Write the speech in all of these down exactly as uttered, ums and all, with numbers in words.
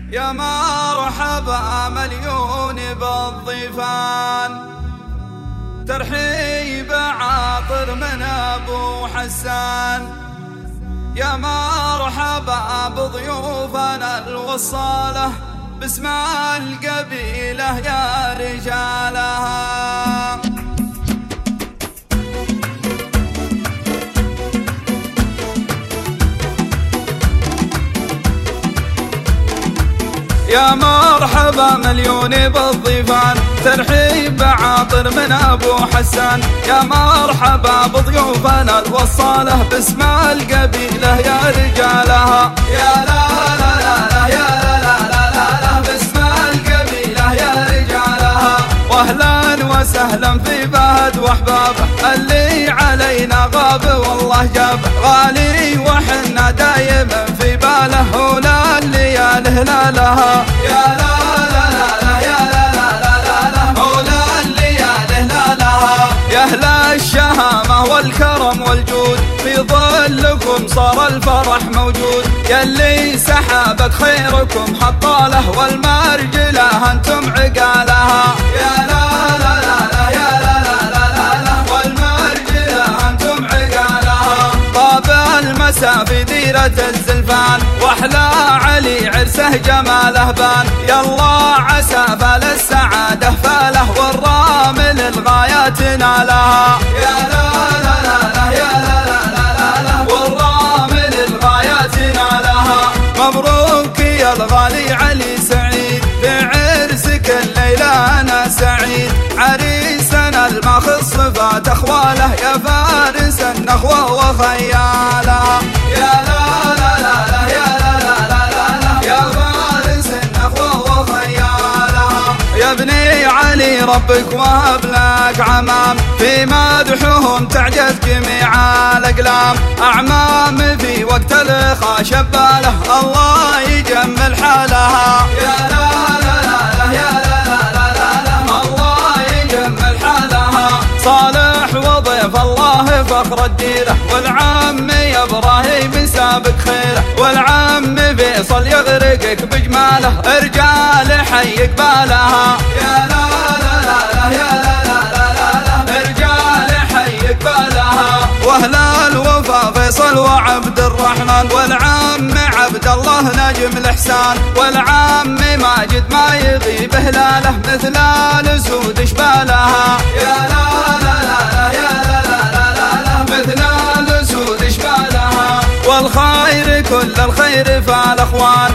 يا مرحبا مليون بالضيفان، ترحيب عاطر من أبو حسان. يا مرحبا بضيوفنا الوصالة باسم القبيلة يا رجالها. يا مرحبا مليون بالضيفان، ترحيب عاطر من أبو حسان. يا مرحبا بضيوفنا الوصالة باسم القبيلة يا رجالها. يا لا لا لا لا يا لا لا لا لا باسم القبيلة يا رجالها. واهلا وسهلا في بهد واحبابه اللي علينا غاب والله جاب غالي وحنا دايما في باله ولا اللياله لا لها. يا لا لا لا لا يا لا لا لا لا لا ولا اللياله لا لها. يا اهل الشهامة والكرم والجود في ظلكم صار الفرح موجود. يلي سحبت خيركم حطاله والمرجله انتم عقالها. يا لا لا لا لا يا لا لا لا لا لا والمرجله انتم عقالها. طاب المسا في ديرة الزلفان واحلى علي عرسه جماله بان. يلا عسى فال السعاده فاله والرامل الغايات نالها. يا لا لا لا لا يا لا لا لا لا لا والرامل الغايات نالها. مبروك يا الغالي علي سعيد بعرسك الليلة أنا سعيد. عريسنا الماخذ صفات أخواله يا فارس النخوة وخيالها. يا لا لا لا لا يا لا لا لا لا لا يا فارس النخوة وخيالها. يا ابني علي ربك وهب لك عمام في مدحهم تعجز جميع الأقلام. أعمام في وقت الإخاء شباله الله يجمل حالها. يا لا لا لا لا يا لا لا لا لا لا الله يجمل حالها. صالح وضيف الله فخر الديرة والعم يا إبراهيم سابق خيره. والعم فيصل يغرقك بجماله رجال حي قبالها. يا لا لا لا لا يا لا لا لا لا لا رجال حي قبالها. واهل الوفا فيصل وعبد الرحمن والعم عبد الله نجم الإحسان. والعم ماجد ما يغيب هلاله مثل الأسود شبالها. يا لا لا لا لا يا لا لا لا لا لا مثل الأسود شبالها. والخير كل الخير فالأخوان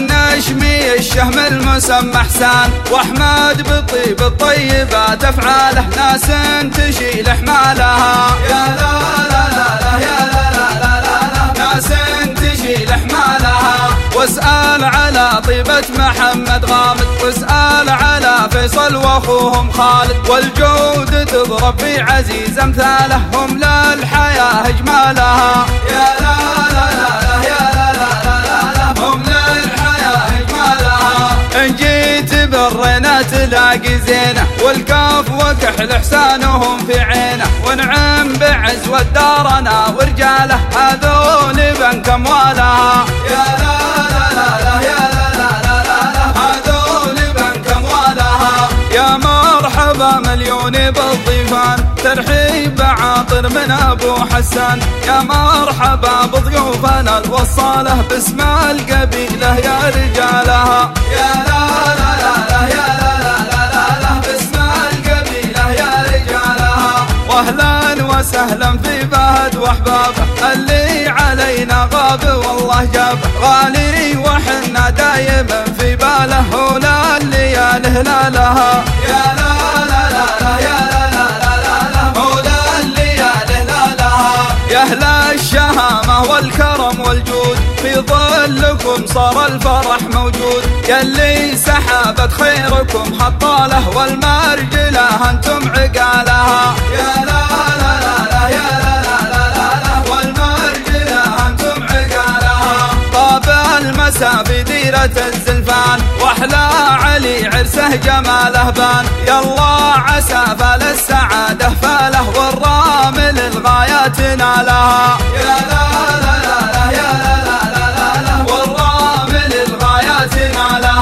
النشمي الشهم المسمى حسان. واحمد بالطيب الطيبات أفعاله ناس تشيل حمالها. يا لا لا لا لا يا لا لا لا لا لا ناس تشيل حمالها. واسأل على طيبة محمد غامد واسأل على فيصل واخوهم خالد. والجود تضرب في عزيز امثاله هم للحياة اجمالها. يا لا لا لا لا يا لا لا لا لا لا هم للحياة اجمالها. ان جيت برنا تلاقي زينه والكاف وكحل احسانهم في عينه. ونعم بعز ودارنا ورجاله هذول بنك اموالها. يا لا لا لا لا يا لا لا لا لا لا هذول بنك اموالها. يا مرحبا مليون بالضيفان، ترحيب عاطر من أبو حسان. يا مرحبا بضيوفنا الوصالة باسم القبيلة يا رجالها. يا لا لا لا لا يا لا لا لا لا لا باسم القبيلة يا رجالها. واهلا وسهلا في بهد واحبابه اللي علينا غاب والله جاب غالي وحنا دايما في باله ولا اللياله لا لها. يا لا لا لا لا يا لا لا لا لا لا ولا اللياله لا لها. يا اهل الشهامة والكرم والجود في ظلكم صار الفرح موجود. يلي سحبت خيركم حطاله والمرجله انتم عقالها. يا لا لا لا لا يا لا لا لا لا لا والمرجله انتم عقالها. طاب المسا في ديرة الزلفان واحلى علي عرسه جماله بان. يلا عسى فال السعاده فاله والرامل الغايات نالها. يا لا لا لا لا يا لا لا لا لا والرامل الغايات نالها.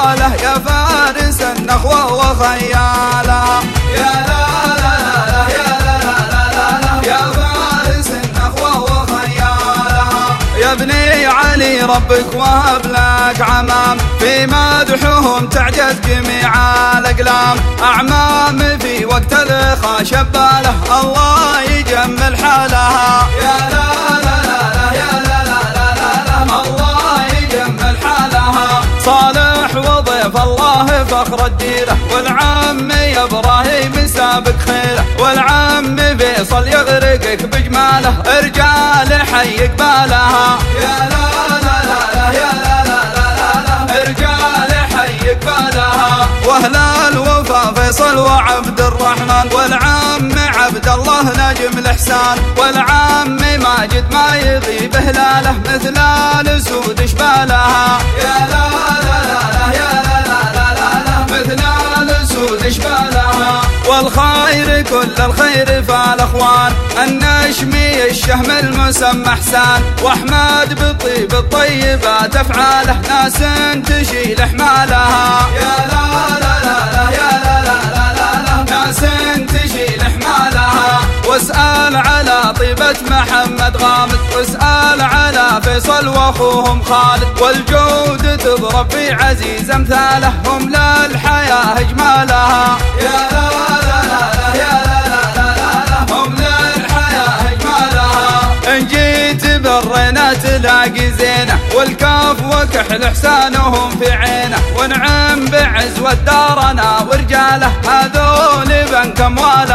شباله يا فارس النخوة وخياله. يا لا لا لا يا لا لا لا لا يا فارس النخوة وخياله. يا ابني علي ربك وهب لك عمام في مدحهم تعجز جميع الأقلام. أعمام في وقت الإخاء شباله الله يجمل حالها. يا لا لا لا يا لا لا لا لا الله يجمل حالها. صالح وضيف الله فخر الديرة والعم يا إبراهيم سابق خيره. والعم فيصل يغرقك بجماله رجال حي قبالها. يا لا لا لا يا لا لا لا رجال حي قبالها. واهل الوفا فيصل وعبد الرحمن والعم عبد الله نجم الإحسان. والعم ماجد ما يغيب هلاله مثل الأسود شبالها. يا لا لا لا يا لا لا لا مثل الأسود شبالها. والخير كل الخير فالأخوان النشمي الشهم المسمى حسان. وأحمد بطيب الطيبات أفعاله ناس تشيل حمالها. يا لا لا لا يا لا لا لا ناس تشيل حمالها. واسأل على طيبة محمد غامد واسأل على فيصل واخوهم خالد. والجود تضرب في عزيز امثاله هم للحياة اجمالها. يا لا لا لا يا لا لا لا هم للحياة اجمالها. ان جيت برنا تلاقي زينه والكاف وكحل احسانهم في عينه. ونعم بعز ودارنا ورجاله هذول بنك امواله.